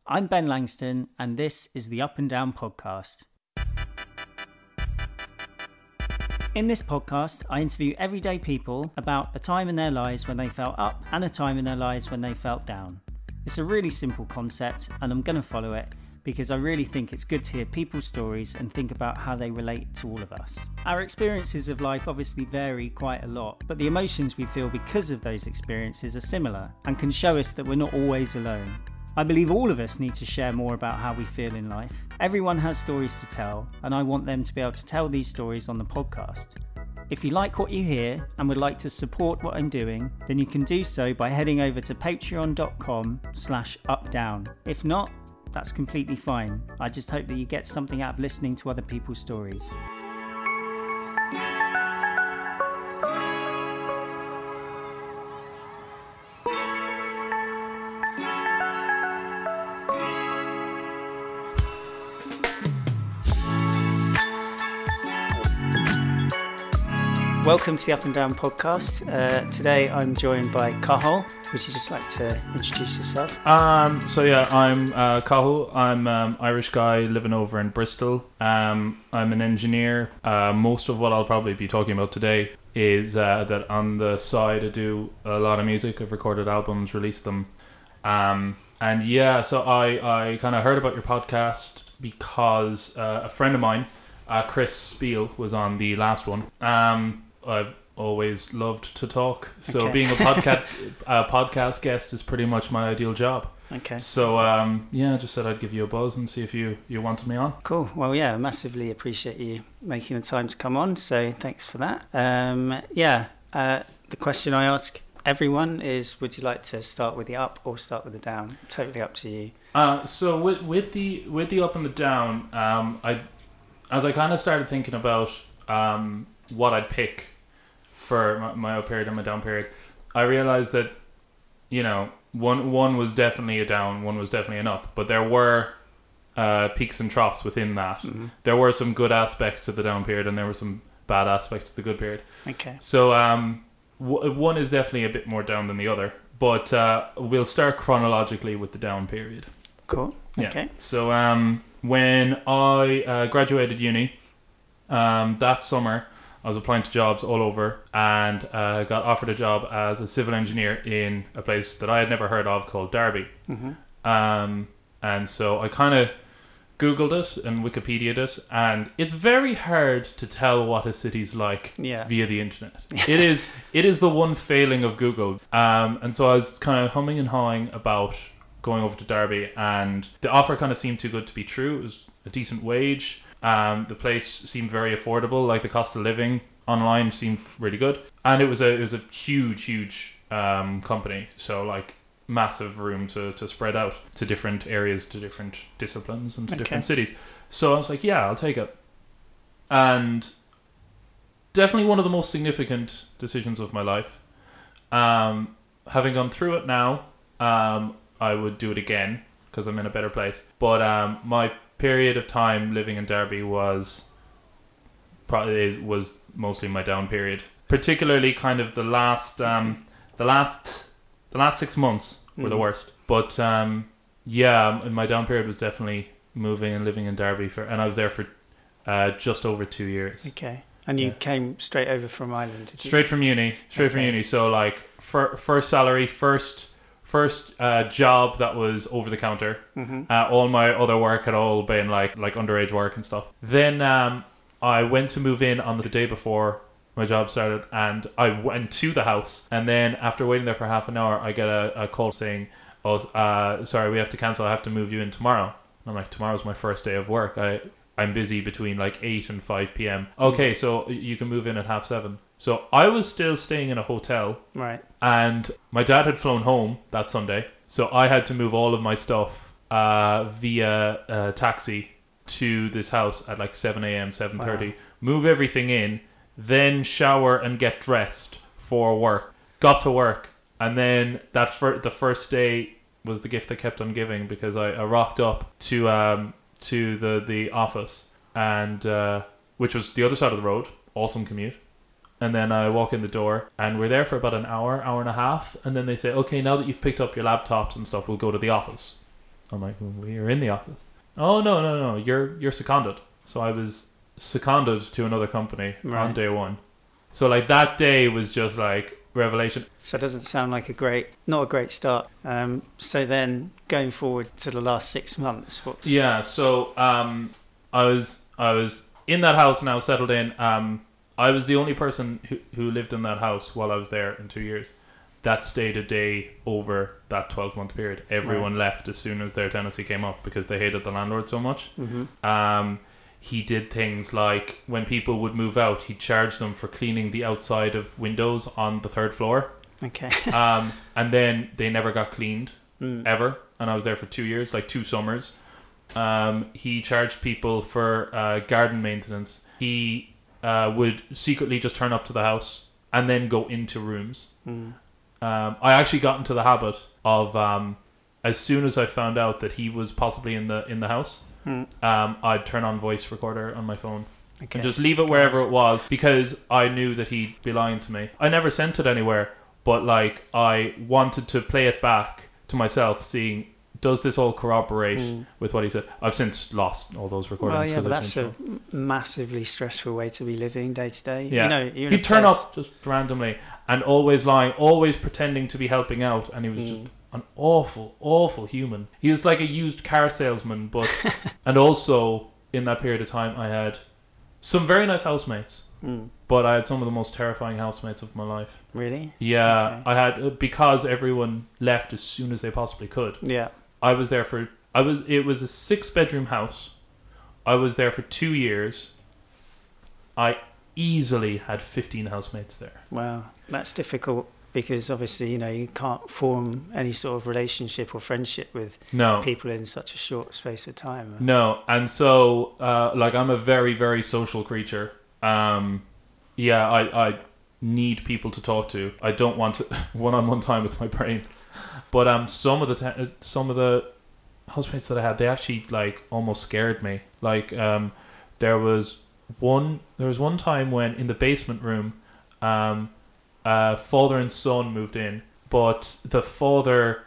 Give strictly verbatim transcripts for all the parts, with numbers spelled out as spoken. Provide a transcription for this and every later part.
I'm Ben Langston, and this is the Up and Down podcast. In this podcast, I interview everyday people about a time in their lives when they felt up and a time in their lives when they felt down. It's a really simple concept, and I'm going to follow it because I really think it's good to hear people's stories and think about how they relate to all of us. Our experiences of life obviously vary quite a lot, but the emotions we feel because of those experiences are similar and can show us that we're not always alone. I believe all of us need to share more about how we feel in life. Everyone has stories to tell, and I want them to be able to tell these stories on the podcast. If you like what you hear and would like to support what I'm doing, then you can do so by heading over to patreon.com slash updown. If not, that's completely fine. I just hope that you get something out of listening to other people's stories. Welcome to the Up and Down podcast. Uh, today I'm joined by Cathal. Would you just like to introduce yourself? Um, so yeah, I'm uh, Cathal. I'm an um, Irish guy living over in Bristol. Um, I'm an engineer. Uh, most of what I'll probably be talking about today is uh, that on the side I do a lot of music. I've recorded albums, released them. Um, and yeah, so I, I kind of heard about your podcast because uh, a friend of mine, uh, Chris Spiel, was on the last one. Um, I've always loved to talk, so okay. being a podcast a podcast guest is pretty much my ideal job. Okay. So um, yeah, I just said I'd give you a buzz and see if you, you wanted me on. Cool. Well, yeah, I massively appreciate you making the time to come on. So thanks for that. Um, yeah. Uh, the question I ask everyone is: would you like to start with the up or start with the down? Totally up to you. Uh, so with with the with the up and the down, um, I as I kind of started thinking about um, what I'd pick for my, my up period and my down period, I realized that, you know, one one was definitely a down, one was definitely an up, but there were uh, peaks and troughs within that. Mm-hmm. There were some good aspects to the down period and there were some bad aspects to the good period. Okay. So um, w- one is definitely a bit more down than the other, but uh, we'll start chronologically with the down period. Cool. Yeah. Okay. So um, when I uh, graduated uni um, that summer, I was applying to jobs all over and uh, got offered a job as a civil engineer in a place that I had never heard of called Derby. Mm-hmm. Um, and so I kind of Googled it and Wikipedia'd it, and it's very hard to tell what a city's like yeah. via the internet. it is it is the one failing of Google. Um, and so I was kind of humming and hawing about going over to Derby, and the offer kind of seemed too good to be true. It was a decent wage. Um, the place seemed very affordable, like the cost of living online seemed really good, and it was a it was a huge huge um, company, so like massive room to, to spread out to different areas, to different disciplines and to okay. different cities. So I was like, yeah, I'll take it. And definitely one of the most significant decisions of my life. Um, having gone through it now, um, I would do it again because I'm in a better place. But um, my period of time living in Derby was probably was mostly my down period, particularly kind of the last um the last the last six months were mm. the worst. But um yeah, my down period was definitely moving and living in Derby for, and I was there for uh just over two years. Okay. And you yeah. came straight over from Ireland, did you? Straight from uni straight okay. from uni so like fir- first salary, first First uh, job that was over the counter. Mm-hmm. Uh, all my other work had all been like like underage work and stuff. Then um, I went to move in on the day before my job started, and I went to the house. And then after waiting there for half an hour, I get a, a call saying, "Oh, uh, sorry, we have to cancel. I have to move you in tomorrow." And I'm like, "Tomorrow's my first day of work. I I'm busy between like eight and five p.m. Okay, so you can move in at half seven." So I was still staying in a hotel. Right. And my dad had flown home that Sunday. So I had to move all of my stuff uh, via uh, taxi to this house at like seven a.m, seven thirty. Wow. Move everything in, then shower and get dressed for work. Got to work. And then that fir- the first day was the gift that kept on giving, because I, I rocked up to um to the, the office, and uh, which was the other side of the road. Awesome commute. And then I walk in the door, and we're there for about an hour, hour and a half. And then they say, okay, now that you've picked up your laptops and stuff, we'll go to the office. I'm like, well, we're in the office. Oh, no, no, no, you're you're seconded. So I was seconded to another company Right. on day one. So like that day was just like revelation. So it doesn't sound like a great, not a great start. Um, so then going forward to the last six months, what? Yeah, so um, I was I was in that house now, settled in. Um, I was the only person who, who lived in that house while I was there in two years. That stayed a day over that twelve-month period. Everyone Right. left as soon as their tenancy came up because they hated the landlord so much. Mm-hmm. Um, he did things like when people would move out, he'd charge them for cleaning the outside of windows on the third floor. Okay. Um, and then they never got cleaned, Mm. ever. And I was there for two years, like two summers. Um, he charged people for uh, garden maintenance. He uh, would secretly just turn up to the house and then go into rooms. Mm. Um, I actually got into the habit of um, as soon as I found out that he was possibly in the in the house, Mm. um, I'd turn on voice recorder on my phone Okay. and just leave it wherever it was because I knew that he'd be lying to me. I never sent it anywhere, but like I wanted to play it back to myself, seeing does this all corroborate Mm. with what he said. I've since lost all those recordings. Well, yeah, 'cause but I that's changed a them. massively stressful way to be living day to day. Yeah. You know, you're in He'd a turn place- up just randomly and always lying, always pretending to be helping out, and he was Mm. just an awful, awful human. He was like a used car salesman, but and also in that period of time, I had some very nice housemates, Mm. but I had some of the most terrifying housemates of my life. Really? Yeah, Okay. I had because everyone left as soon as they possibly could. Yeah. I was there for I was it was a six bedroom house. I was there for two years. I easily had fifteen housemates there. Wow. That's difficult because obviously, you know, you can't form any sort of relationship or friendship with No. people in such a short space of time. No, and so uh, like I'm a very very social creature. Um, yeah, I I need people to talk to. I don't want to one on one time with my brain. But um, some of the te- some of the housemates that I had, they actually like almost scared me. Like um, there was one there was one time when in the basement room, um, uh, father and son moved in, but the father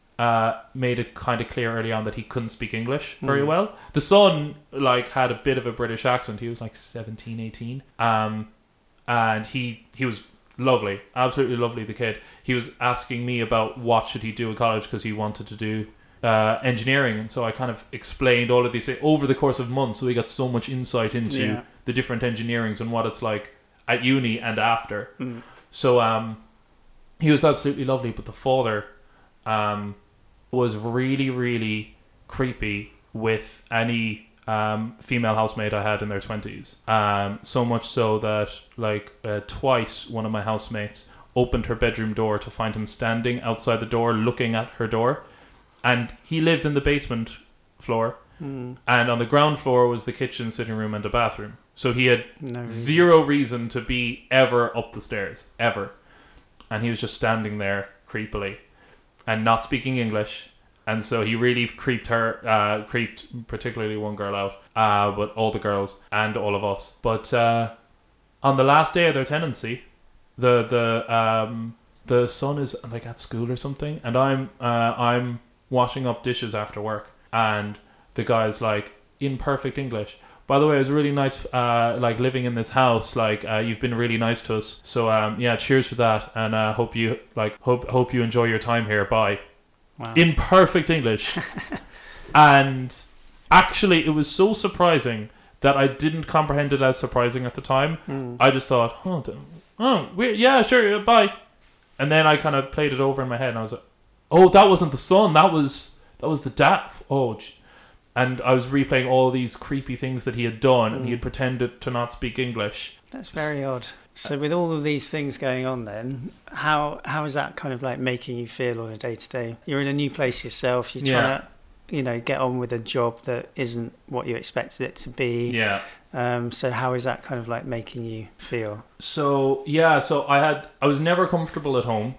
uh, made it kind of clear early on that he couldn't speak English very Mm. well. The son like had a bit of a British accent. He was like seventeen, eighteen. Um, and he he was lovely, absolutely lovely, the kid. He was asking me about what should he do in college because he wanted to do uh, engineering. And so I kind of explained all of these things over the course of months. So we got so much insight into Yeah. the different engineerings and what it's like at uni and after. Mm. So um, he was absolutely lovely, but the father um, was really, really creepy with any um, female housemate I had in their twenties. Um, so much so that like uh, twice one of my housemates opened her bedroom door to find him standing outside the door looking at her door. And he lived in the basement floor. Mm. And on the ground floor was the kitchen, sitting room and a bathroom. So he had No reason. zero reason to be ever up the stairs, ever. And he was just standing there creepily and not speaking English. And so he really creeped her, uh, creeped particularly one girl out, uh, but all the girls and all of us. But uh, on the last day of their tenancy, the the um, the son is like at school or something, and I'm uh, I'm washing up dishes after work, and the guy's like in perfect English. By the way, it was really nice, uh, like living in this house. Like uh, you've been really nice to us. So um, yeah, cheers for that, and uh, hope you like hope hope you enjoy your time here. Bye. Wow. In perfect English. And actually, it was so surprising that I didn't comprehend it as surprising at the time. Mm. I just thought, oh, d- oh weird. Yeah, sure, yeah, bye. And then I kind of played it over in my head, and I was like, oh, that wasn't the son. That was that was the dad. Oh, j-. And I was replaying all these creepy things that he had done, and he had pretended to not speak English. That's very odd. So with all of these things going on then, how how is that kind of like making you feel on a day to day? You're in a new place yourself, you're trying Yeah. to, you know, get on with a job that isn't what you expected it to be. Yeah. Um, so how is that kind of like making you feel? So yeah, so I had I was never comfortable at home.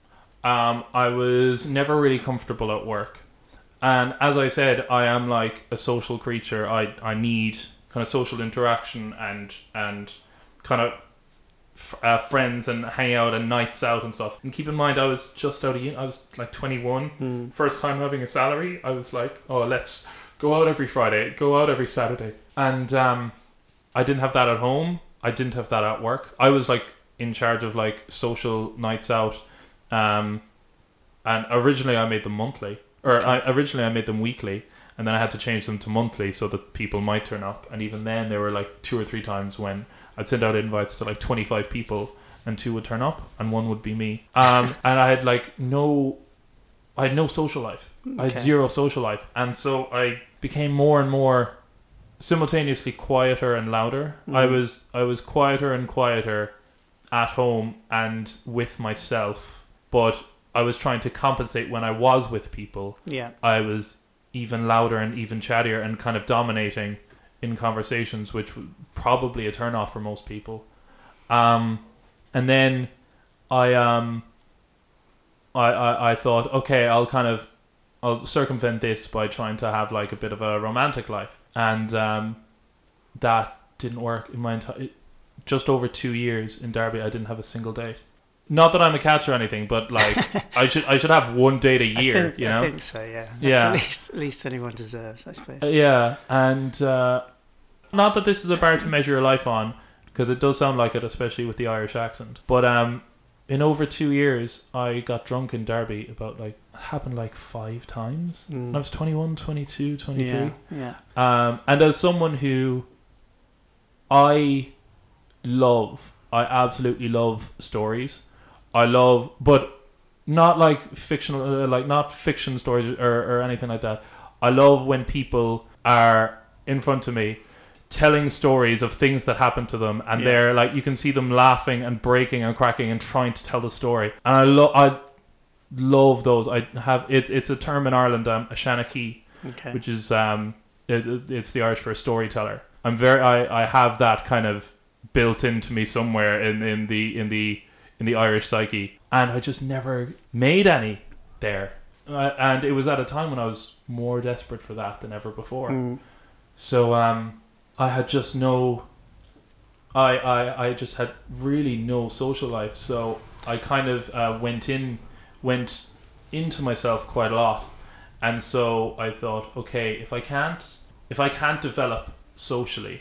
Um, I was never really comfortable at work. And as I said, I am like a social creature. I, I need kind of social interaction and and kind of f- uh, friends and hang out and nights out and stuff. And keep in mind, I was just out of uni. I was like twenty-one, Mm. first time having a salary. I was like, oh, let's go out every Friday, go out every Saturday. And um, I didn't have that at home. I didn't have that at work. I was like in charge of like social nights out. Um, and originally I made them monthly, or Okay. I, originally I made them weekly, and then I had to change them to monthly so that people might turn up. And even then, there were like two or three times when I'd send out invites to like twenty-five people, and two would turn up, and one would be me. Um, and I had like no, I had no social life. I had Okay. zero social life, and so I became more and more simultaneously quieter and louder. Mm. I was I was quieter and quieter at home and with myself, but I was trying to compensate when I was with people. Yeah. I was even louder and even chattier and kind of dominating in conversations, which was probably a turn off for most people. Um, and then I um I, I I thought, okay, I'll kind of I'll circumvent this by trying to have like a bit of a romantic life, and um, that didn't work in my entire. Just over two years in Derby, I didn't have a single date. Not that I'm a catch or anything, but like I should I should have one date a year, I think, you know. I think so. Yeah. That's Yeah. At least, at least anyone deserves, I suppose. Uh, yeah, and uh, not that this is a bar to measure your life on, because it does sound like it, especially with the Irish accent. But um, in over two years, I got drunk in Derby about like it happened like five times. Mm. When I was twenty-one, twenty-two, twenty-three. Yeah. Yeah. Um, and as someone who I love, I absolutely love stories. I love, but not like fictional, uh, like not fiction stories or, or anything like that. I love when people are in front of me telling stories of things that happened to them, and Yeah. they're like, you can see them laughing and breaking and cracking and trying to tell the story. And I love, I love those. I have it's it's a term in Ireland, um, a shanachie, Okay. which is um, it, it- it's the Irish for a storyteller. I'm very, I, I have that kind of built into me somewhere in, in the in the in the Irish psyche, and I just never made any there. Uh, and it was at a time when I was more desperate for that than ever before. Mm. So um, I had just no, I, I I just had really no social life. So I kind of uh, went in, went into myself quite a lot, and so I thought, okay, if I can't, if I can't develop socially,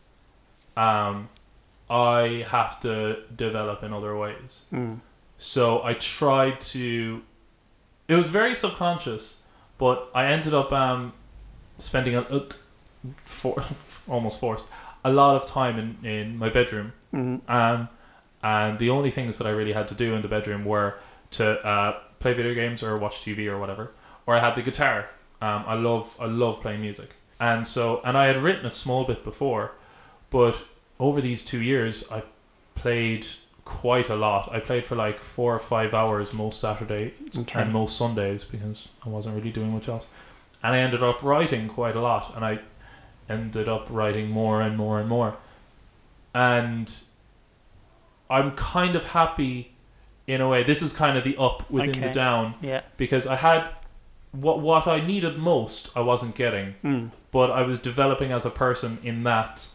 um, I have to develop in other ways. Mm. So I tried to. It was very subconscious, but I ended up um, spending a, a for almost forced a lot of time in, in my bedroom. Mm. Um, and the only things that I really had to do in the bedroom were to uh, play video games or watch T V or whatever. Or I had the guitar. Um, I love I love playing music, and so and I had written a small bit before, but over these two years I played quite a lot. I played for like four or five hours most Saturdays Okay. and most Sundays because I wasn't really doing much else. And I ended up writing quite a lot, and I ended up writing more and more and more. And I'm kind of happy in a way. This is kind of the up within Okay. the down, Yeah. because I had what what I needed most I wasn't getting, Mm. but I was developing as a person in that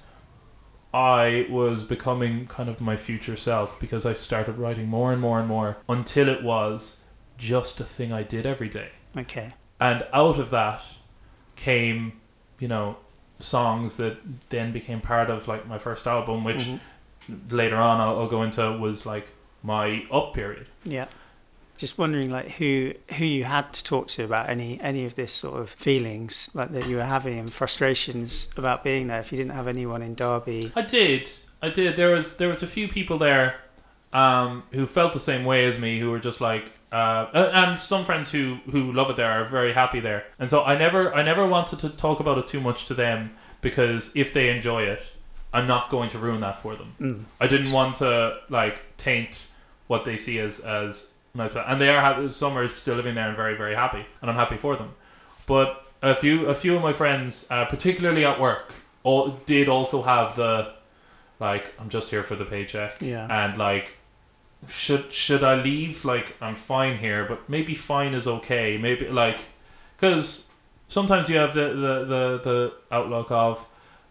I was becoming kind of my future self, because I started writing more and more and more until it was just a thing I did every day. Okay. And out of that came, you know, songs that then became part of like my first album, which Mhm. later on I'll, I'll go into was like my up period. Yeah. Just wondering, like, who who you had to talk to about any any of this sort of feelings like that you were having and frustrations about being there. If you didn't have anyone in Derby. I did, I did. There was there was a few people there um, who felt the same way as me, who were just like, uh, and some friends who who love it there are very happy there. And so I never I never wanted to talk about it too much to them, because if they enjoy it, I'm not going to ruin that for them. Mm. I didn't want to like taint what they see as as nice, and they are happy. Some are still living there and very very happy, and I'm happy for them. But a few a few of my friends, uh, particularly at work, all did also have the like, I'm just here for the paycheck, Yeah. and like, should should I leave? Like, I'm fine here, but maybe fine is okay. Maybe like, because sometimes you have the the the, the outlook of,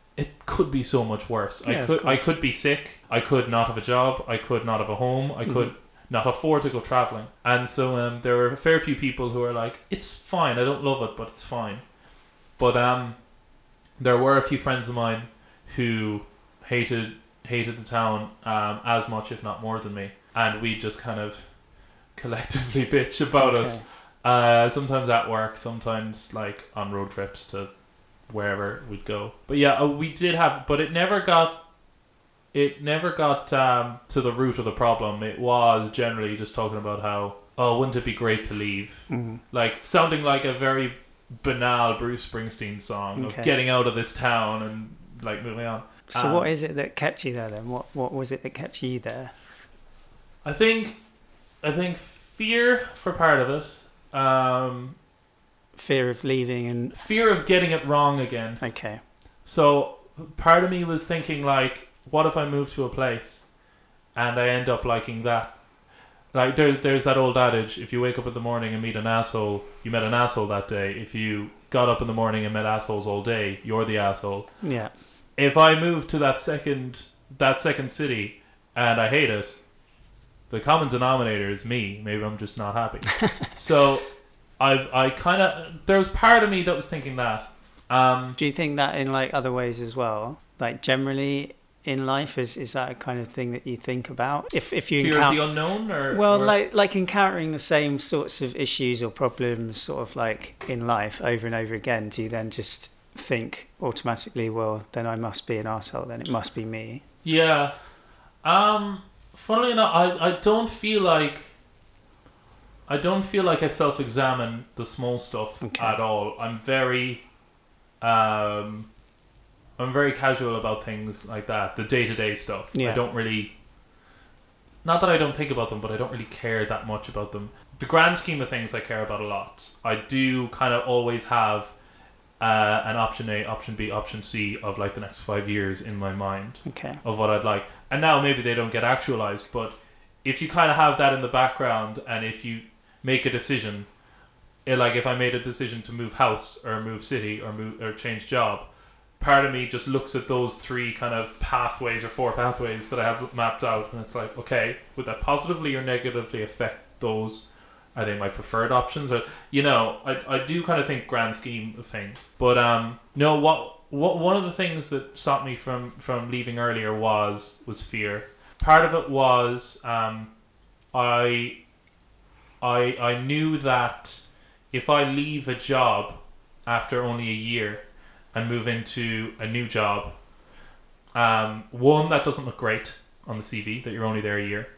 it could be so much worse. Yeah, I of could I course. could be sick. I could not have a job. I could not have a home. I could not afford to go traveling. And so um, there were a fair few people who were like, it's fine. I don't love it, but it's fine. But um, there were a few friends of mine who hated hated the town um, as much, if not more than me. And we just kind of collectively bitch about Okay. it. Uh, sometimes at work, sometimes like on road trips to wherever we'd go. But yeah, uh, we did have, but it never got, it never got um, to the root of the problem. It was generally just talking about how, oh, wouldn't it be great to leave? Mm-hmm. Like sounding like a very banal Bruce Springsteen song Okay. of getting out of this town and like moving on. So Um, what is it that kept you there then? What what was it that kept you there? I think, I think fear for part of it. Um, Fear of leaving and fear of getting it wrong again. okay. So part of me was thinking like, what if I move to a place and I end up liking that? Like there's there's that old adage: if you wake up in the morning and meet an asshole, you met an asshole that day. If you got up in the morning and met assholes all day, you're the asshole. Yeah. If I move to that second that second city and I hate it, the common denominator is me. Maybe I'm just not happy. So I I kind of there was part of me that was thinking that. Um, Do you think that in like other ways as well? Like generally in life, is is that a kind of thing that you think about? If if you fear encounter, of the unknown, or well, or- like like encountering the same sorts of issues or problems, sort of like in life over and over again, do you then just think automatically, well, then I must be an arsehole, then it must be me? yeah. Um, funnily enough, I I don't feel like. I don't feel like I self-examine the small stuff Okay. at all. I'm very, um, I'm very casual about things like that. The day-to-day stuff. Yeah. I don't really. Not that I don't think about them, but I don't really care that much about them. The grand scheme of things, I care about a lot. I do kind of always have uh, an option A, option B, option C of like the next five years in my mind Okay. of what I'd like. And now maybe they don't get actualized, but if you kind of have that in the background, and if you make a decision, eh, like if I made a decision to move house or move city or move or change job, part of me just looks at those three kind of pathways or four pathways that I have mapped out, and it's like, okay, would that positively or negatively affect those? Are they my preferred options? Or, you know, I, I do kind of think grand scheme of things. But um, no, what what one of the things that stopped me from, from leaving earlier was was fear. Part of it was um, I I I knew that if I leave a job after only a year and move into a new job, um, one, that doesn't look great on the C V that you're only there a year.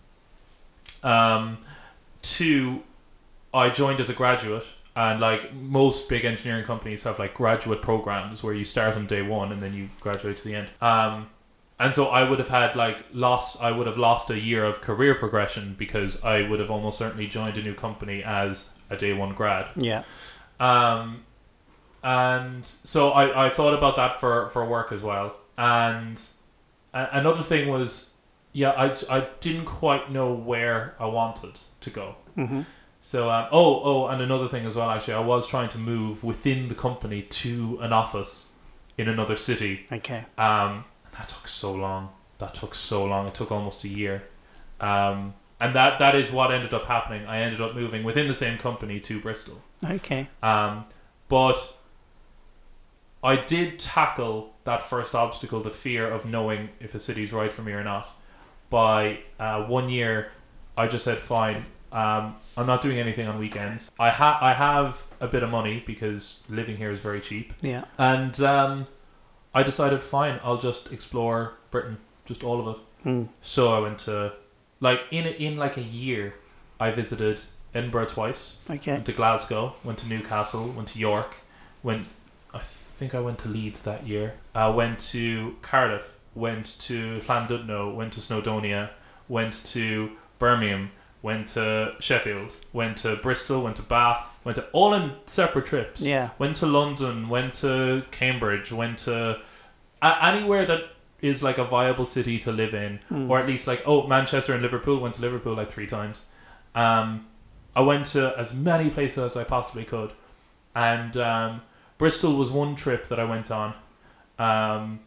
Um, two, I joined as a graduate, and like most big engineering companies have like graduate programs where you start on day one and then you graduate to the end. Um, and so I would have had like lost, I would have lost a year of career progression because I would have almost certainly joined a new company as a day one grad. Yeah. Um, and so I, I thought about that for, for work as well. And a- another thing was, yeah, I, I didn't quite know where I wanted to go. Mm-hmm. So, um, oh, oh, and another thing as well, actually, I was trying to move within the company to an office in another city. Okay. Um, and that took so long. That took so long. It took almost a year. Um, and that, that is what ended up happening. I ended up moving within the same company to Bristol. Okay. Um, but I did tackle that first obstacle, the fear of knowing if a city's right for me or not. By uh, one year, I just said, fine, um, I'm not doing anything on weekends. I, ha- I have a bit of money because living here is very cheap. Yeah. And um, I decided, fine, I'll just explore Britain, just all of it. Mm. So I went to, like, in, a, in like a year, I visited Edinburgh twice. Okay. Went to Glasgow, went to Newcastle, went to York, went, I think I went to Leeds that year. I went to Cardiff, went to Llandudno, went to Snowdonia, went to Birmingham, went to Sheffield, went to Bristol, went to Bath, went to all in separate trips. Yeah. Went to London, went to Cambridge, went to uh, anywhere that is like a viable city to live in, Mm. or at least like, oh, Manchester and Liverpool. Went to Liverpool like three times. Um, I went to as many places as I possibly could, and um, Bristol was one trip that I went on, Um,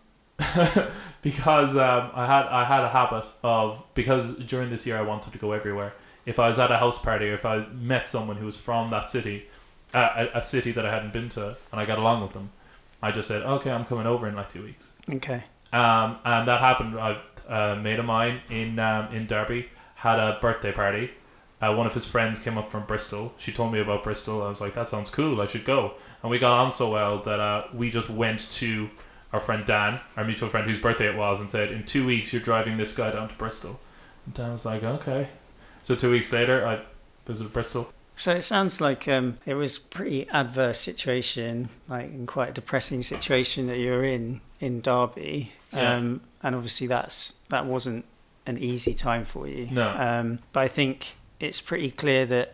because um, I had I had a habit of, because during this year I wanted to go everywhere. If I was at a house party, or if I met someone who was from that city, uh, a, a city that I hadn't been to, and I got along with them, I just said, okay, I'm coming over in like two weeks. Okay. Um, and that happened. I, a mate of mine in um, in Derby had a birthday party. Uh, one of his friends came up from Bristol. She told me about Bristol. I was like, that sounds cool. I should go. And we got on so well that uh, we just went to our friend Dan, our mutual friend whose birthday it was, and said, in two weeks you're driving this guy down to Bristol. And Dan was like, okay. So two weeks later I visited Bristol. So it sounds like um, it was a pretty adverse situation, like and quite a depressing situation that you were in in Derby. Yeah. Um, and obviously that's that wasn't an easy time for you. No. Um, but I think it's pretty clear that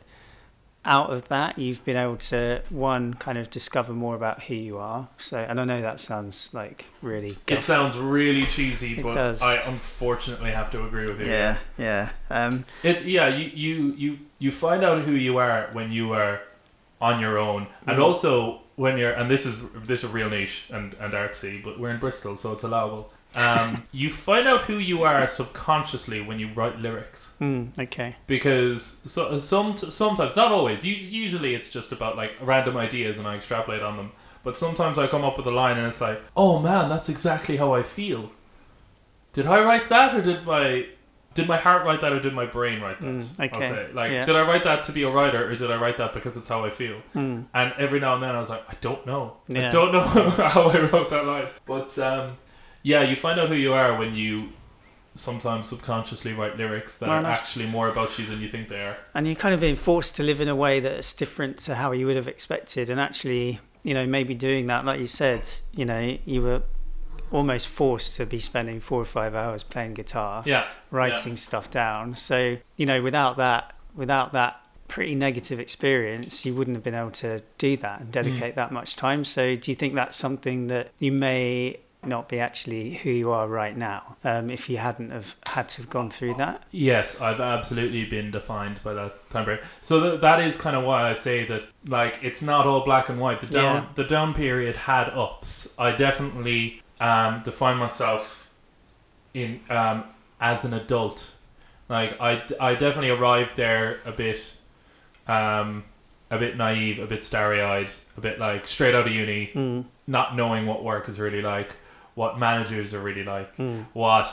out of that you've been able to, one, kind of discover more about who you are. So, and I know that sounds like really It sounds really cheesy, It but does. I unfortunately have to agree with you. yeah yeah um It yeah, you, you, you, you find out who you are when you are on your own, and Mm. also when you're, and this is this is real niche and, and artsy, but we're in Bristol, so it's allowable. Um, you find out who you are subconsciously when you write lyrics, mm, okay because so, some sometimes, not always. You, usually it's just about like random ideas and I extrapolate on them. But sometimes I come up with a line and it's like, oh man, that's exactly how I feel. Did I write that, or did my did my heart write that, or did my brain write that? Mm, I'll okay. say. Like, Yeah. did I write that to be a writer, or did I write that because it's how I feel? mm, And every now and then I was like, I don't know. I Yeah. don't know how I wrote that line. But um, yeah, you find out who you are when you sometimes subconsciously write lyrics that Well, are that's- actually more about you than you think they are. and you're kind of being forced to live in a way that's different to how you would have expected, and actually, you know, maybe doing that, like you said, you know, you were almost forced to be spending four or five hours playing guitar, Yeah. writing yeah. stuff down. So, you know, without that, without that pretty negative experience, you wouldn't have been able to do that and dedicate Mm. that much time. So, do you think that's something that you may not be actually who you are right now, um, if you hadn't have had to have gone through that? Yes, I've absolutely been defined by that time period. So th- that is kind of why I say that, like, it's not all black and white. The down, Yeah. the down period had ups. I definitely um, define myself in um, as an adult. Like, I, I definitely arrived there a bit, um, a bit naive, a bit starry-eyed, a bit like straight out of uni, Mm, not knowing what work is really like, what managers are really like, mm, what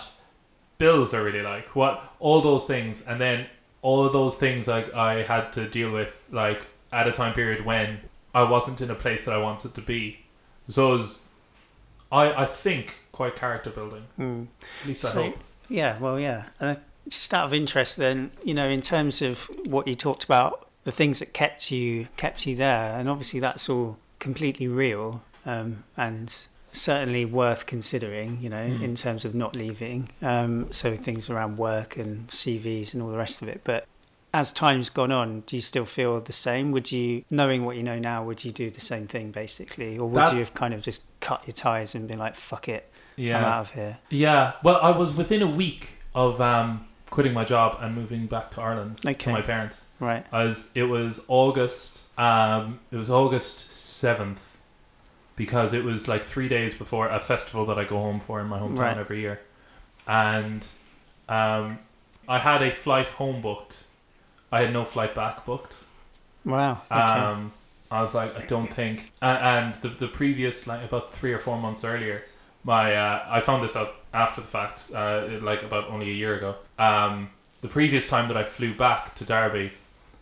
bills are really like, what all those things, and then all of those things I I had to deal with, like, at a time period when I wasn't in a place that I wanted to be. So it was, I I think, quite character building. mm. At least I So, hope. yeah, well, yeah. And I, just out of interest, then, you know, in terms of what you talked about, the things that kept you kept you there, and obviously that's all completely real, um, and certainly worth considering, you know, Mm. in terms of not leaving. Um, so things around work and C Vs and all the rest of it. But as time's gone on, do you still feel the same? Would you, knowing what you know now, would you do the same thing basically, or would That's- you have kind of just cut your ties and been like, "Fuck it, I'm Yeah, out of here"? yeah. Well, I was within a week of um quitting my job and moving back to Ireland to Okay, my parents. right. I was, it was August, um, it was August seventh, because it was like three days before a festival that I go home for in my hometown Right. every year. And um, I had a flight home booked. I had no flight back booked. Wow. Okay. Um, I was like, I don't think. And, and the, the previous, like about three or four months earlier, my uh, I found this out after the fact, uh, like about only a year ago. Um, the previous time that I flew back to Derby,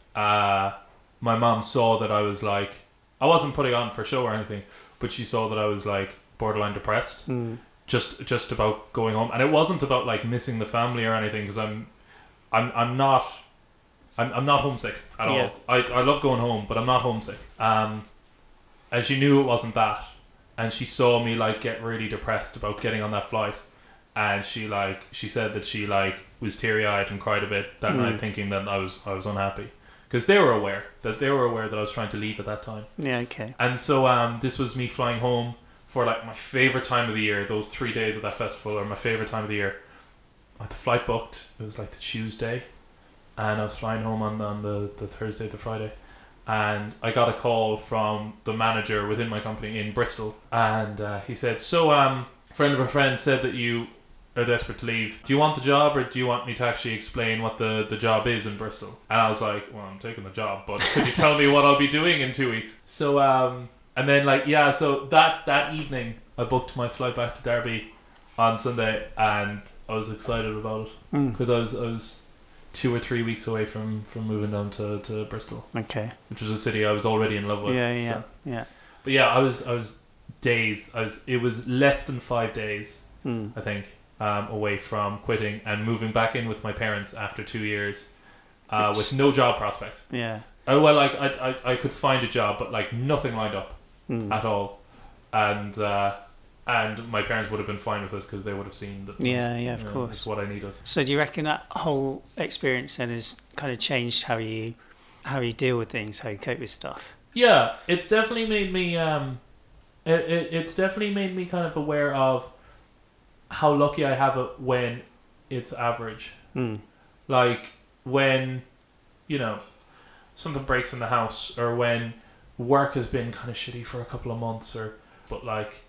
uh, my mum saw that I was like, I wasn't putting on for show or anything, but she saw that I was like borderline depressed, Mm. just just about going home, and it wasn't about like missing the family or anything, because I'm, I'm I'm not, I'm I'm not homesick at Yeah. all. I I love going home, but I'm not homesick. Um, and she knew it wasn't that, and she saw me like get really depressed about getting on that flight, and she like she said that she like was teary eyed and cried a bit that Mm. night, thinking that I was I was unhappy, because they were aware that they were aware that I was trying to leave at that time. Yeah. Okay. And so um, this was me flying home for like my favorite time of the year. Those three days of that festival are my favorite time of the year. I had the flight booked. It was like the Tuesday, and I was flying home on, on the, the Thursday, the Friday. and I got a call from the manager within my company in Bristol, and uh, he said, so um, a friend of a friend said that you are desperate to leave. Do you want the job, or do you want me to actually explain what the, the job is in Bristol? And I was like, well, I'm taking the job, but could you tell me what I'll be doing in two weeks? So, um, and then like, yeah, so that, that evening I booked my flight back to Derby on Sunday, and I was excited about it because mm. I was, I was two or three weeks away from, from moving down to, to Bristol. Okay. Which was a city I was already in love with. Yeah, yeah, so. yeah. But yeah, I was, I was days, I was, it was less than five days, mm. I think. Um, away from quitting and moving back in with my parents after two years uh, with no job prospect. Yeah. Oh, well, like I, I, I could find a job, but like nothing lined up mm. at all, and uh, and my parents would have been fine with it because they would have seen that. Yeah, yeah, of you know, course. it's what I needed. So, do you reckon that whole experience then has kind of changed how you how you deal with things, how you cope with stuff? Yeah, it's definitely made me. Um, it, it it's definitely made me kind of aware of how lucky I have it when it's average. Mm. Like when, you know, something breaks in the house, or when work has been kind of shitty for a couple of months, or but like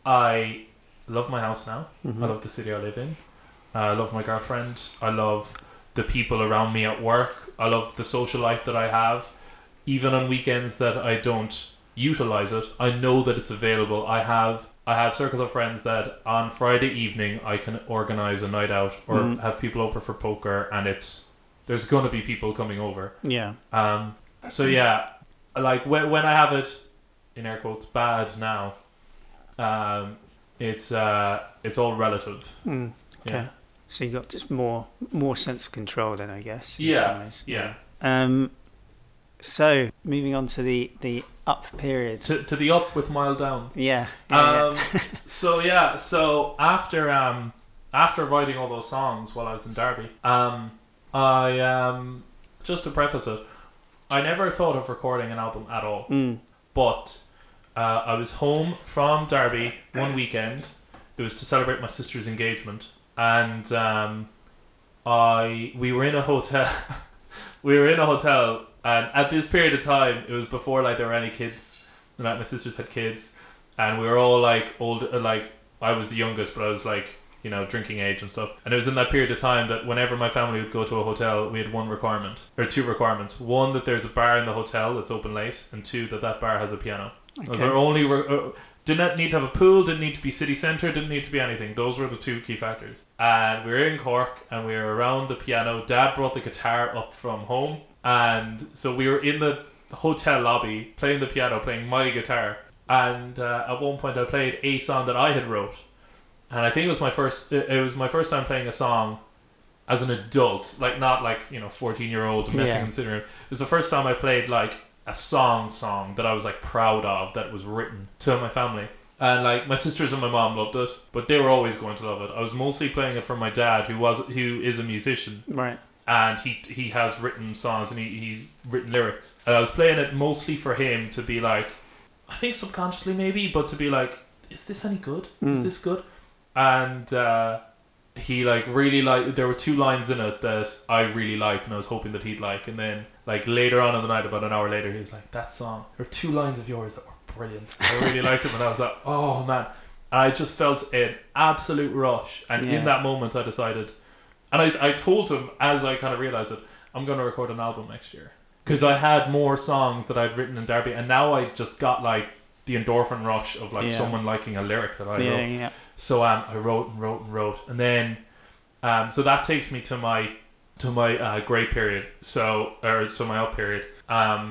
I love my house now. Mm-hmm. I love the city I live in. Uh, I love my girlfriend. I love the people around me at work. I love the social life that I have. Even on weekends that I don't utilize it, I know that it's available. I have I have circle of friends that on Friday evening I can organize a night out or mm. have people over for poker, and it's there's going to be people coming over. Yeah. Um. So yeah, like when when I have it, in air quotes, bad now, um, it's uh it's all relative. Mm. Okay. Yeah. So you got just more more sense of control then, I guess. Yeah. Yeah. Um. So moving on to the, the up period. To to the up with mild downs. Yeah. yeah, um. yeah. so yeah. So after um after writing all those songs while I was in Derby, um I um just to preface it, I never thought of recording an album at all. Mm. But uh, I was home from Derby one weekend. It was to celebrate my sister's engagement, and um I we were in a hotel. we were in a hotel. And at this period of time, it was before like there were any kids. And like my sisters had kids, and we were all like old. Like I was the youngest, but I was like you know drinking age and stuff. And it was in that period of time that whenever my family would go to a hotel, we had one requirement or two requirements. One, that there's a bar in the hotel that's open late, and two, that that bar has a piano. Okay. Those are only re- uh, didn't need to have a pool, didn't need to be city centre, didn't need to be anything. Those were the two key factors. And we were in Cork, and we were around the piano. Dad brought the guitar up from home. And so we were in the hotel lobby playing the piano, playing my guitar, and uh, at one point I played a song that I had wrote, and I think it was my first. It was my first time playing a song as an adult, like not like you know fourteen year old messing yeah. and sitting around. It was the first time I played like a song song that I was like proud of, that was written to my family. And like my sisters and my mom loved it, but they were always going to love it. I was mostly playing it for my dad, who was who is a musician, right? And he he has written songs, and he, he's written lyrics. And I was playing it mostly for him to be like, I think subconsciously maybe, but to be like, is this any good? Mm. Is this good? And uh, he like really liked, there were two lines in it that I really liked, and I was hoping that he'd like. And then like later on in the night, about an hour later, he was like, that song, there were two lines of yours that were brilliant. I really liked them. And I was like, oh man. And I just felt an absolute rush. And yeah. in that moment I decided, and I, I told him as I kind of realised it, I'm going to record an album next year. Because I had more songs that I'd written in Derby, and now I just got like the endorphin rush of like yeah. someone liking a lyric that I yeah, wrote. Yeah. So um, I wrote and wrote and wrote. And then, um, so that takes me to my to my uh, grey period, so or to my up period. Um,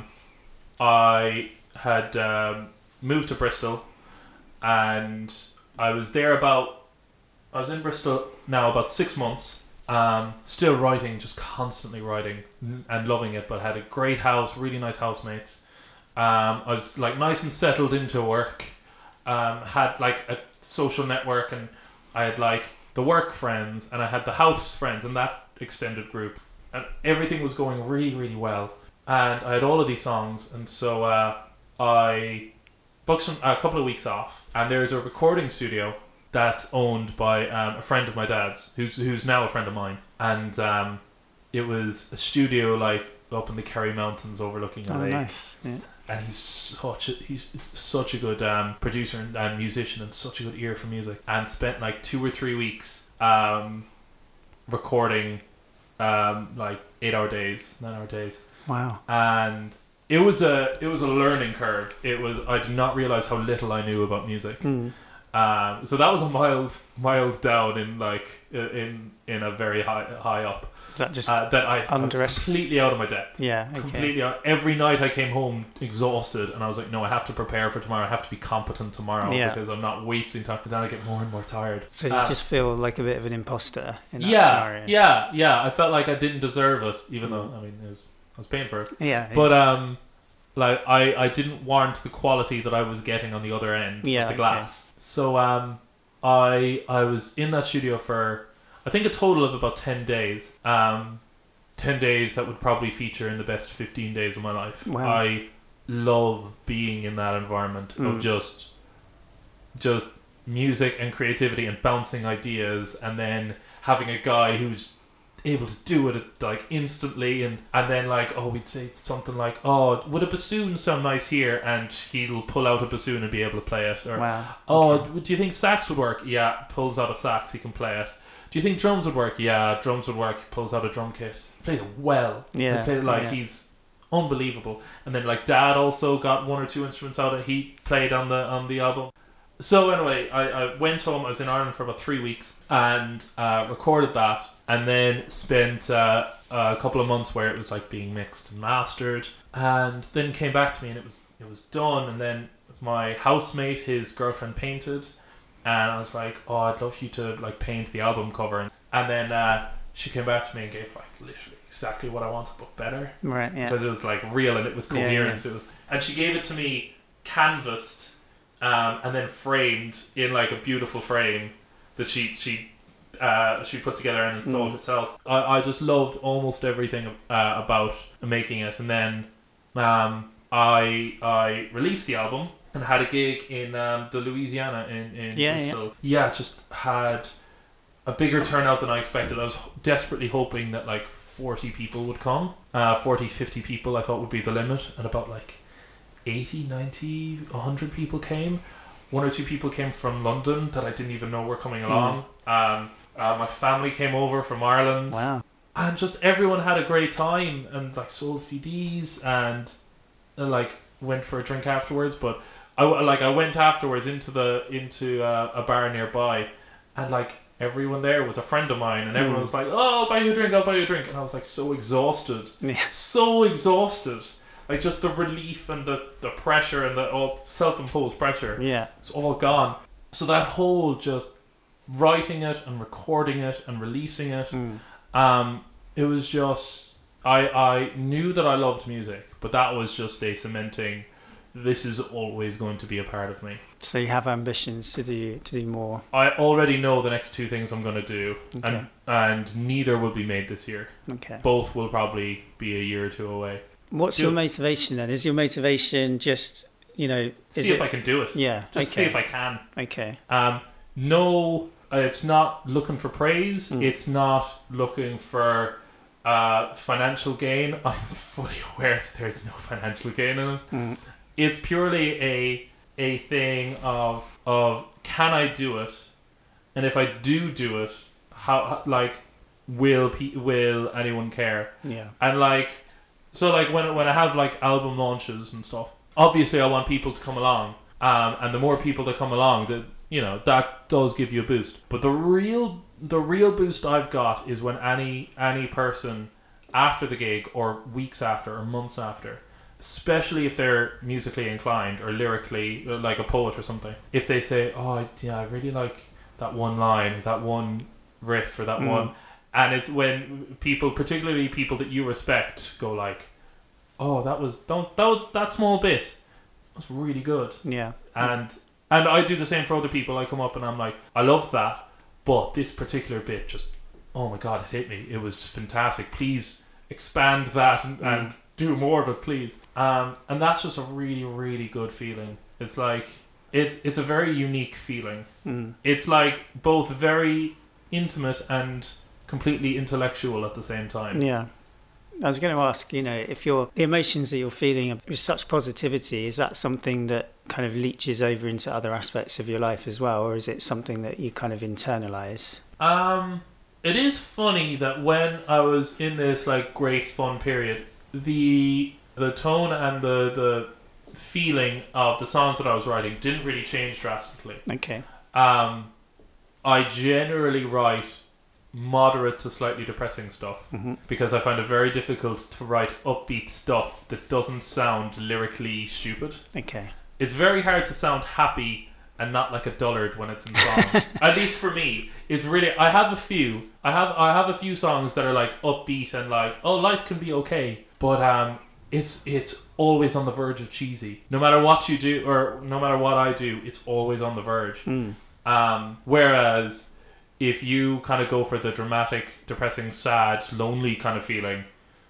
I had um, moved to Bristol, and I was there about, I was in Bristol now about six months. Um, still writing, just constantly writing and loving it, but had a great house, really nice housemates. Um, I was like nice and settled into work. Um, had like a social network, and I had like the work friends, and I had the house friends, and that extended group, and everything was going really, really well. And I had all of these songs, and so uh, I booked some, a couple of weeks off, and there's a recording studio that's owned by um, a friend of my dad's, who's who's now a friend of mine, and um, it was a studio like up in the Kerry Mountains overlooking L A. Oh, nice. Yeah. And he's such a he's such a good um, producer and, and musician, and such a good ear for music. And spent like two or three weeks um, recording um, like eight hour days, nine hour days. Wow. And it was a it was a learning curve. It was I did not realize how little I knew about music. Mm. Um, so that was a mild mild down in like in in a very high high up. That just uh, that I, I was underest- completely out of my depth. Yeah. Okay. Completely out. Every night I came home exhausted, and I was like, no, I have to prepare for tomorrow. I have to be competent tomorrow Yeah. because I'm not wasting time. But then I get more and more tired. So you Uh, just feel like a bit of an imposter in that yeah, scenario. yeah, yeah. I felt like I didn't deserve it, even though I mean it was I was paying for it. Yeah. But um, like I, I didn't warrant the quality that I was getting on the other end Yeah, of the okay. glass. So um, I I was in that studio for I think a total of about ten days. Um, ten days that would probably feature in the best fifteen days of my life. Wow. I love being in that environment Mm. of just just music and creativity and bouncing ideas, and then having a guy who's able to do it like instantly, and and then like oh we'd say something like, oh, would a bassoon sound nice here, and he'll pull out a bassoon and be able to play it, or Wow. oh Okay. do you think sax would work? Yeah, pulls out a sax, he can play it. Do you think drums would work? Yeah, drums would work. He pulls out a drum kit. He plays it well. Yeah, He plays it like yeah. he's unbelievable. And then like Dad also got one or two instruments out and he played on the on the album. So anyway, I, I went home. I was in Ireland for about three weeks and uh, recorded that, and then spent uh, a couple of months where it was like being mixed and mastered, and then came back to me and it was it was done. And then my housemate, his girlfriend, painted. And I was like, oh, I'd love you to like paint the album cover. And then uh, she came back to me and gave like literally exactly what I wanted, but better. Right. Yeah. Because it was like real and it was Yeah, coherent. yeah. It was, and she gave it to me canvassed um, and then framed in like a beautiful frame that she she uh, she put together and installed Mm. herself. I, I just loved almost everything uh, about making it. And then um, I I released the album. And had a gig in um, the Louisiana in, in Yeah, Bristol. Yeah. yeah, just had a bigger turnout than I expected. I was desperately hoping that like forty people would come. Uh, forty, fifty people I thought would be the limit. And about like eighty, ninety, one hundred people came. One or two people came from London that I didn't even know were coming along. Mm. Um, uh, my family came over from Ireland. Wow. And just everyone had a great time and like sold C Ds and uh, like went for a drink afterwards. But I like I went afterwards into the into uh, a bar nearby, and like everyone there was a friend of mine, and everyone Mm. was like, "Oh, I'll buy you a drink, I'll buy you a drink," and I was like so exhausted, Yeah. so exhausted, like just the relief and the, the pressure and the all self-imposed pressure, Yeah. it's all gone. So that whole just writing it and recording it and releasing it, Mm. um, it was just I I knew that I loved music, but that was just a cementing. This is always going to be a part of me. So you have ambitions to do to do more. I already know the next two things I'm going to do, Okay. and and neither will be made this year. Okay. Both will probably be a year or two away. What's Do your it. motivation then? Is your motivation just, you know, is See it if I can do it. Yeah. Just okay. see if I can. Okay. Um, no, uh, it's not looking for praise. Mm. It's not looking for uh, financial gain. I'm fully aware that there's no financial gain in it. Mm. It's purely a a thing of of can I do it, and if I do do it, how, how like will pe- will anyone care? Yeah. And like so like when when I have like album launches and stuff, obviously I want people to come along, um, and the more people that come along, that you know that does give you a boost. But the real the real boost I've got is when any any person after the gig or weeks after or months after, especially if they're musically inclined or lyrically, like a poet or something, if they say, oh yeah, I really like that one line or that one riff or that Mm. one, and it's when people, particularly people that you respect, go like, oh that was don't that was, that small bit was really good. Yeah. And and I do the same for other people. I come up and I'm like, I love that, but this particular bit just, oh my god, it hit me. It was fantastic. Please expand that and, Mm. and do more of it, please. Um, and that's just a really, really good feeling. It's like it's it's a very unique feeling. Mm. It's like both very intimate and completely intellectual at the same time. Yeah. I was going to ask, you know, if you're the emotions that you're feeling with such positivity, is that something that kind of leaches over into other aspects of your life as well, or is it something that you kind of internalize? Um, it is funny that when I was in this like great fun period, the the tone and the the feeling of the songs that I was writing didn't really change drastically. Okay. Um, I generally write moderate to slightly depressing stuff Mm-hmm. because I find it very difficult to write upbeat stuff that doesn't sound lyrically stupid. Okay. It's very hard to sound happy and not like a dullard when it's in song. At least for me, it's really. I have a few. I have I have a few songs that are like upbeat and like, oh, life can be okay, but um, it's it's always on the verge of cheesy. No matter what you do or no matter what I do, it's always on the verge. Mm. Um, whereas if you kind of go for the dramatic, depressing, sad, lonely kind of feeling,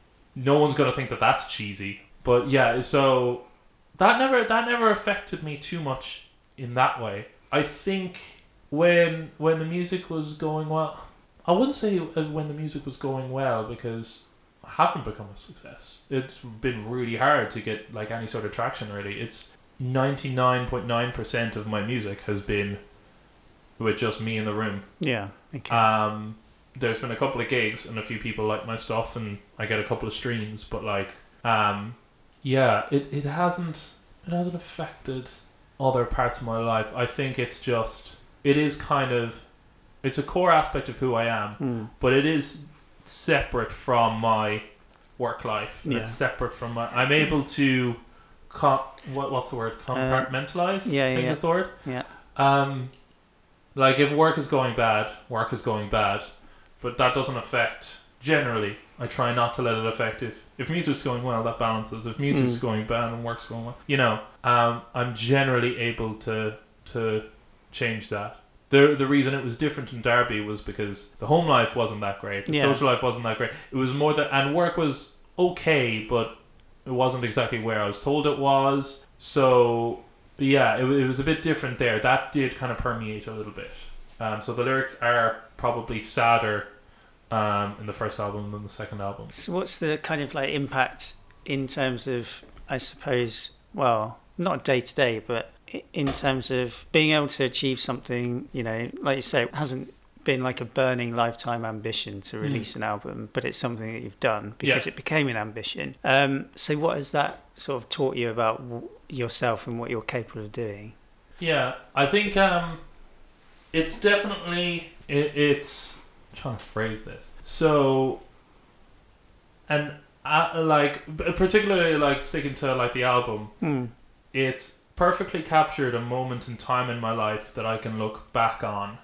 no one's going to think that that's cheesy. But yeah, so that never that never affected me too much in that way. I think when when the music was going well, I wouldn't say when the music was going well because I haven't become a success. It's been really hard to get like any sort of traction really. It's ninety-nine point nine percent of my music has been with just me in the room. Yeah. Okay. Um, there's been a couple of gigs and a few people like my stuff and I get a couple of streams, but like, um, yeah, it, it hasn't it hasn't affected other parts of my life. I think it's just it is kind of it's a core aspect of who I am, Mm. but it is separate from my work life. Yeah. It's separate from my. I'm able to, con- what what's the word? Compartmentalize. Uh, yeah, I think yeah, is the word. Yeah. Um, like if work is going bad, work is going bad, but that doesn't affect. Generally, I try not to let it affect. If if music's going well, that balances. If music's Mm. going bad and work's going well, you know, um, I'm generally able to to change that. The the reason it was different in Derby was because the home life wasn't that great. The Yeah. social life wasn't that great. It was more that, and work was okay, but it wasn't exactly where I was told it was. So yeah, it, it was a bit different there. That did kind of permeate a little bit. Um, so the lyrics are probably sadder um, in the first album than the second album. So what's the kind of like impact in terms of, I suppose, well, not day to day, but i- in terms of being able to achieve something, you know, like you say, it hasn't been like a burning lifetime ambition to release an album, but it's something that you've done because Yeah. it became an ambition. Um, so what has that sort of taught you about w- yourself and what you're capable of doing? Yeah, I think um, it's definitely it, it's I'm trying to phrase this. So, and uh, like particularly like sticking to like the album, Mm. it's perfectly captured a moment in time in my life that I can look back on,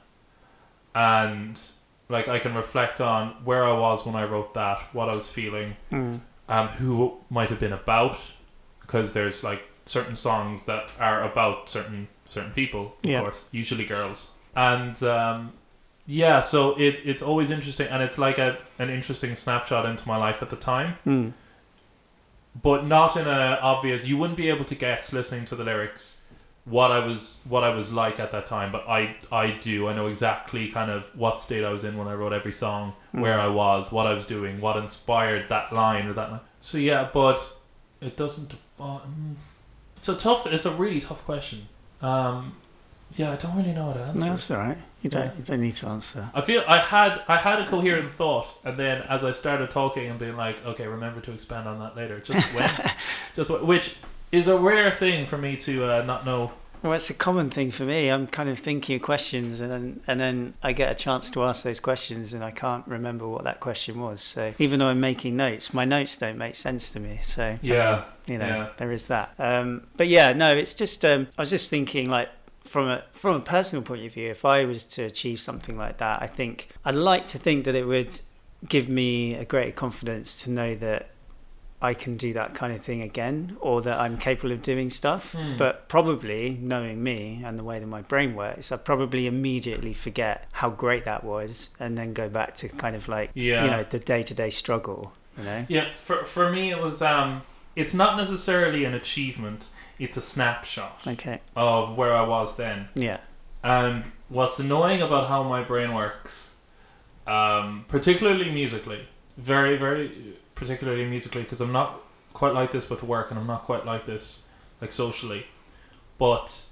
and like I can reflect on where I was when I wrote that, what I was feeling, Mm. um, who it might have been about, because there's like certain songs that are about certain certain people, of Yeah. course, usually girls, and um, yeah, so it it's always interesting, and it's like a an interesting snapshot into my life at the time, Mm. but not in a obvious. You wouldn't be able to guess listening to the lyrics what I was what I was like at that time, but I I do. I know exactly kind of what state I was in when I wrote every song, Mm. where I was, what I was doing, what inspired that line or that line. So yeah, but it doesn't define. It's a tough. It's a really tough question. Um, yeah, I don't really know how to answer. No, it. that's all right. You don't. Yeah. You don't need to answer. I feel I had I had a coherent thought, and then as I started talking and being like, okay, remember to expand on that later. Just went, just went, which is a rare thing for me to uh, not know. Well, it's a common thing for me. I'm kind of thinking of questions, and then and then I get a chance to ask those questions, and I can't remember what that question was. So even though I'm making notes, my notes don't make sense to me. So Yeah, you know, yeah. there is that. Um, but yeah, no, it's just um, I was just thinking like from a from a personal point of view, if I was to achieve something like that, I think I'd like to think that it would give me a greater confidence to know that I can do that kind of thing again, or that I'm capable of doing stuff. Hmm. But probably, knowing me and the way that my brain works, I probably immediately forget how great that was, and then go back to kind of like Yeah. you know the day to day struggle. You know. Yeah, for for me it was um it's not necessarily an achievement, it's a snapshot Okay. of where I was then. Yeah. And what's annoying about how my brain works, um, particularly musically, very, very particularly musically, because I'm not quite like this with work and I'm not quite like this like socially, but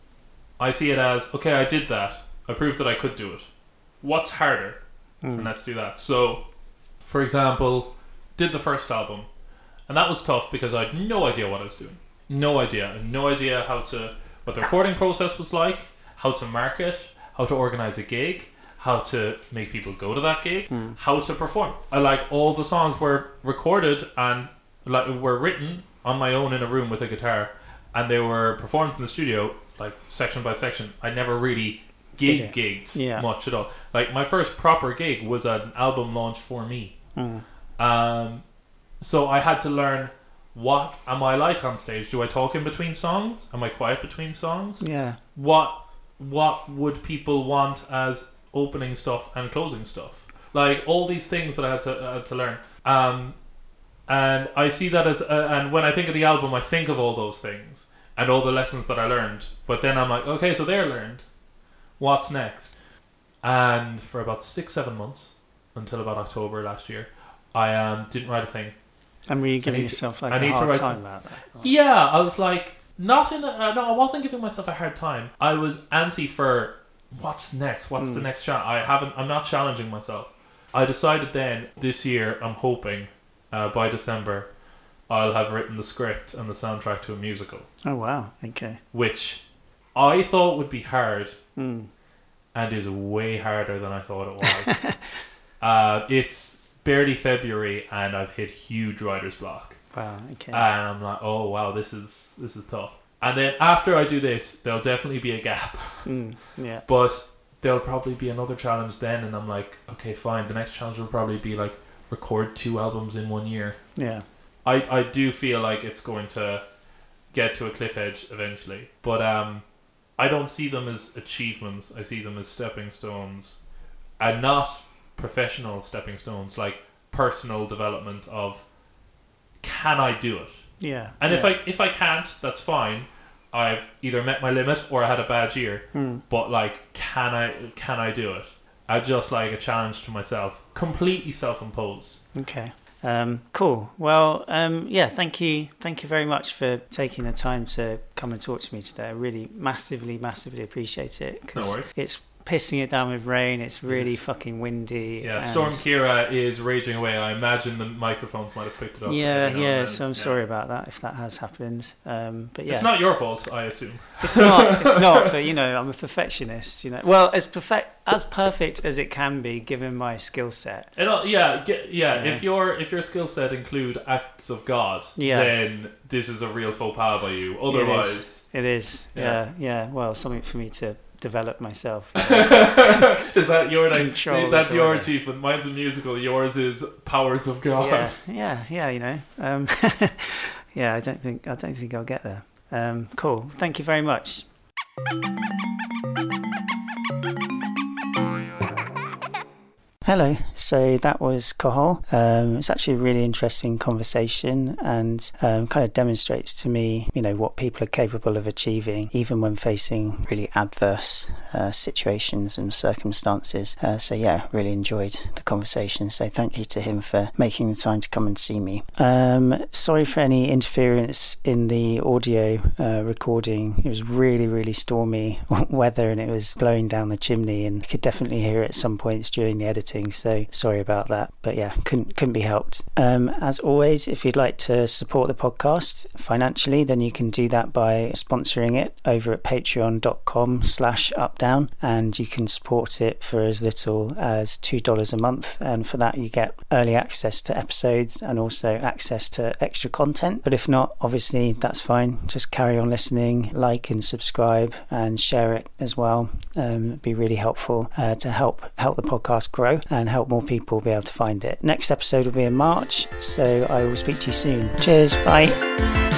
I see it as, okay, I did that, I proved that I could do it, what's harder? Mm. And let's do that. So for example, did the first album, and that was tough because I had no idea what I was doing, no idea I had no idea how to what the recording process was like, how to market, how to organize a gig, how to make people go to that gig, mm. how to perform. I like all the songs were recorded and like were written on my own in a room with a guitar, and they were performed in the studio like section by section. I never really gig gigged yeah. much at all. Like my first proper gig was an album launch for me. Mm. Um, so I had to learn, what am I like on stage? Do I talk in between songs? Am I quiet between songs? Yeah. What what would people want as opening stuff and closing stuff? Like all these things that I had to uh, to learn. Um, and I see that as uh, and when I think of the album, I think of all those things and all the lessons that I learned. But then I'm like, okay, so they're learned. What's next? And for about six, seven months, until about October last year, I um didn't write a thing. And were you giving yourself like I a hard time about that? Or? Yeah, I was like, not in. A, uh, no, I wasn't giving myself a hard time. I was antsy for what's next. What's mm. the next challenge? I haven't. I'm not challenging myself. I decided then this year. I'm hoping uh, by December, I'll have written the script and the soundtrack to a musical. Oh wow! Okay. Which I thought would be hard, mm. and is way harder than I thought it was. uh, it's. Barely February and I've hit huge writer's block. Wow, okay. And I'm like, oh wow, this is this is tough. And then after I do this, there'll definitely be a gap. Mm, yeah. But there'll probably be another challenge then, and I'm like, okay, fine. The next challenge will probably be like record two albums in one year. Yeah. I, I do feel like it's going to get to a cliff edge eventually. But um, I don't see them as achievements. I see them as stepping stones, and not professional stepping stones, like personal development of, can I do it? Yeah. And yeah. if I if I can't, that's fine. I've either met my limit or I had a bad year. Mm. But like, can I can I do it? I just like a challenge to myself, completely self-imposed. Okay. Um, cool. Well, um, yeah. Thank you. Thank you very much for taking the time to come and talk to me today. I really massively, massively appreciate it. No worries. It's pissing it down with rain. It's really yes. fucking windy. Yeah, Storm Kira is raging away. I imagine the microphones might have picked it up. Yeah, yeah. So I'm yeah. sorry about that if that has happened. Um, but yeah, it's not your fault, I assume. It's not. It's not. But you know, I'm a perfectionist. You know, well, as perfect as perfect as it can be given my skill set. It, yeah, get, yeah. yeah. If your if your skill set include acts of God, yeah. then this is a real faux pas by you. Otherwise, it is. It is. Yeah. yeah, yeah. Well, something for me to develop myself. Is that your like, that's your achievement? Mine's a musical, yours is powers of God. Yeah, yeah, yeah, you know. Um, yeah, I don't think I don't think I'll get there. Um, cool. Thank you very much. Hello. So that was Cathal. Um, it's actually a really interesting conversation, and um, kind of demonstrates to me, you know, what people are capable of achieving, even when facing really adverse uh, situations and circumstances. Uh, so yeah, really enjoyed the conversation. So thank you to him for making the time to come and see me. Um, sorry for any interference in the audio uh, recording. It was really, really stormy weather, and it was blowing down the chimney, and you could definitely hear it at some points during the editing. So sorry about that, but yeah, couldn't couldn't be helped. Um, as always, if you'd like to support the podcast financially, then you can do that by sponsoring it over at patreon.com slash updown, and you can support it for as little as two dollars a month, and for that you get early access to episodes and also access to extra content. But if not, obviously that's fine, just carry on listening, like and subscribe and share it as well. Um, it'd be really helpful uh, to help help the podcast grow and help more people be able to find it. Next episode will be in March, so I will speak to you soon. Cheers, bye.